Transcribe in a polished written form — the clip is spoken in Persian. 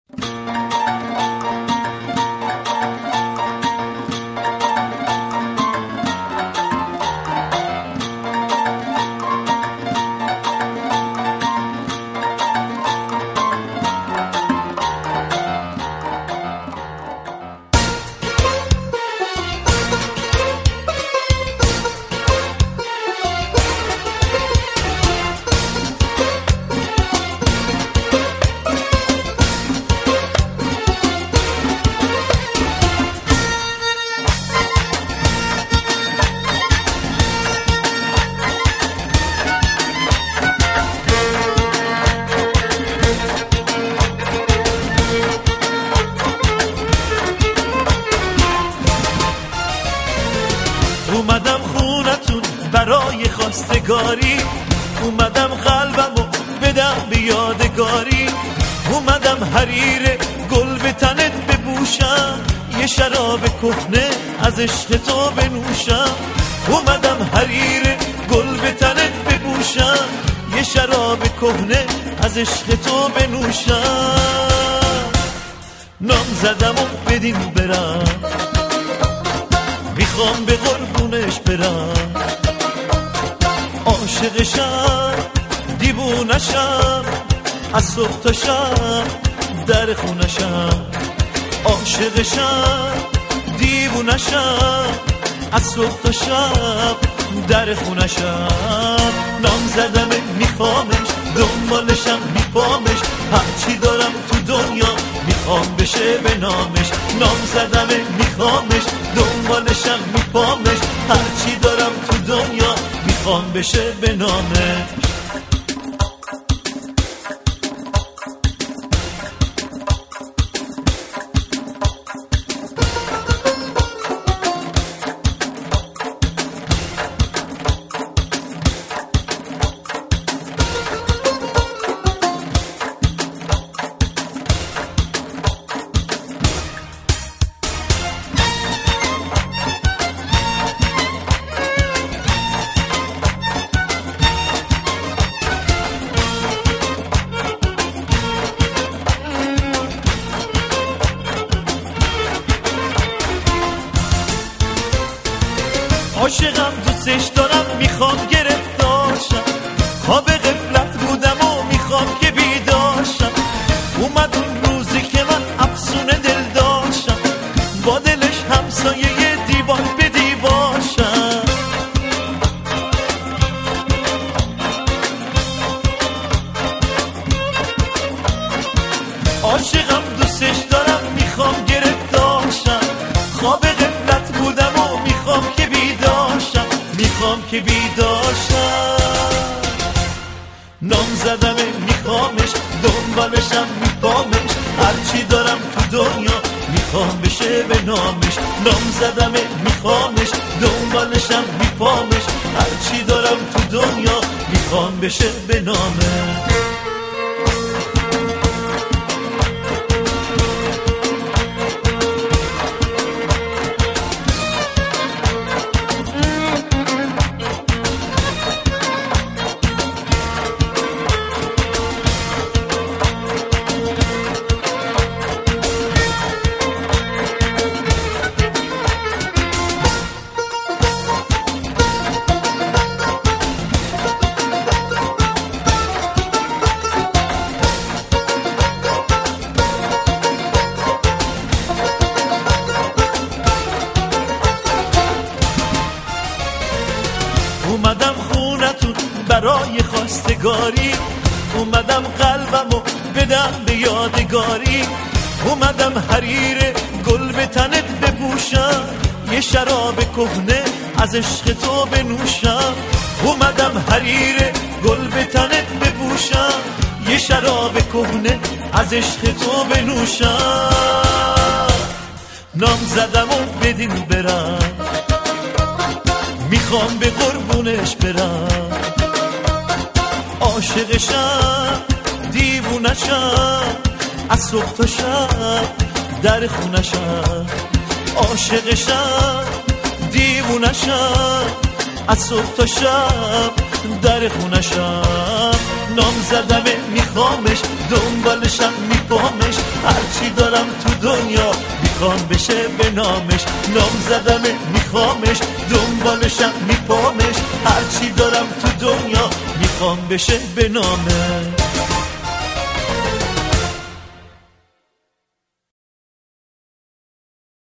اومدم خونتون برای خواستگاری، اومدم قلبمو بدم به یادگاری، اومدم حریر گل به تنت بپوشم، یه شراب کهنه از عشق تو بنوشم. اومدم حریر گل به تنت بپوشم، یه شراب کهنه از عشق تو بنوشم. نام زدم و بدین برم، میخوام به قربونش برم، عاشقشم دیوونشم، از صبح تا شب در خونشم. عاشقشم دیوونشم، از صبح تا شب در خونشم. نام زدم میخوامش، دنبالشم میپامش، هرچی دارم تو دنیا میخوام بشه به نامش. نام زدم میخوامش، دنبالشم میپامش، هرچی دارم تو دنیا میخوام بشه به نامش. عاشقم دوستش دارم، میخوام گرفتارشم، خواب غفلت بودم و میخوام که بیدارشم. اومد اون روزی که من افسونه دل داشتم، با دلش همسایه دیوار به دیوارشم. عاشقم دوستش دارم، میخوام گرفتارشم، خواب غفلت بودم و میخوام که بیدارشم، میخوام که بیدارشم. نام زدم میخوامش، دنبالشم میپامش، هرچی دارم تو دنیا میخوام بشه به نامش. نام زدم میخوامش، دنبالشم میپامش، هرچی دارم تو دنیا میخوام بشه به نامش. اومدم خونتون برای خواستگاری، اومدم قلبمو بدم به یادگاری، اومدم حریر گل به تنت بپوشم، یه شراب کهنه از عشق تو بنوشم. اومدم حریر گل به تنت بپوشم، یه شراب کهنه از عشق تو بنوشم. نام زدم و بدین برم، میخوام به قربونش برم، عاشقشم دیوونشم، از صبح تا شب در خونشم. عاشقشم دیوونشم، از صبح تا شب در خونشم. نام زدم میخوامش، دنبالشم میپامش، دارم تو دنیا میخوام بشه به نامش، نام زدمه میخوامش، دنبالشم میپامش، هرچی دارم تو دنیا میخوام بشه به نامش.